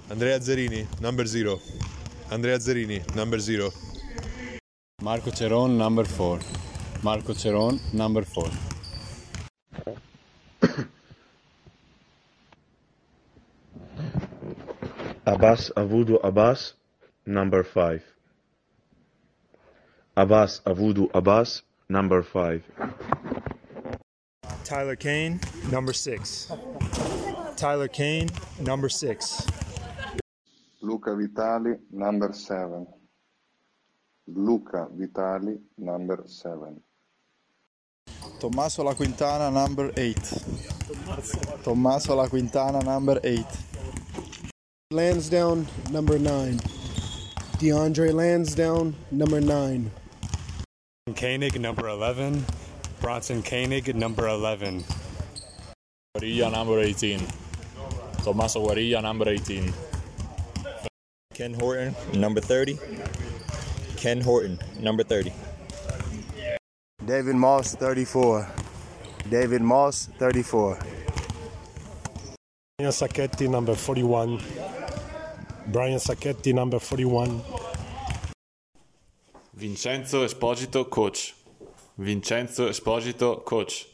Andrea Zerini, number 0. Andrea Zerini, number 0. Marco Ceron, number 4. Marco Ceron, number 4. Abbas Avudu Abbas, number 5. Abbas Avudu Abbas, number 5. Tyler Kane, number 6. Tyler Kane, number 6. Luca Vitali, number 7. Luca Vitali, number 7. Tommaso La Quintana, number 8. Tommaso La Quintana, number 8. Lansdowne, number 9. DeAndre Lansdowne, number 9. Koenig, number 11. Bronson Koenig, number 11. Guarilla, number 18. Tommaso Guarilla, number 18. Ken Horton, number 30. Ken Horton, number 30. David Moss, 34. David Moss, 34. Brian Sacchetti, number 41. Brian Sacchetti, number 41. Vincenzo Esposito, coach. Vincenzo Esposito, coach.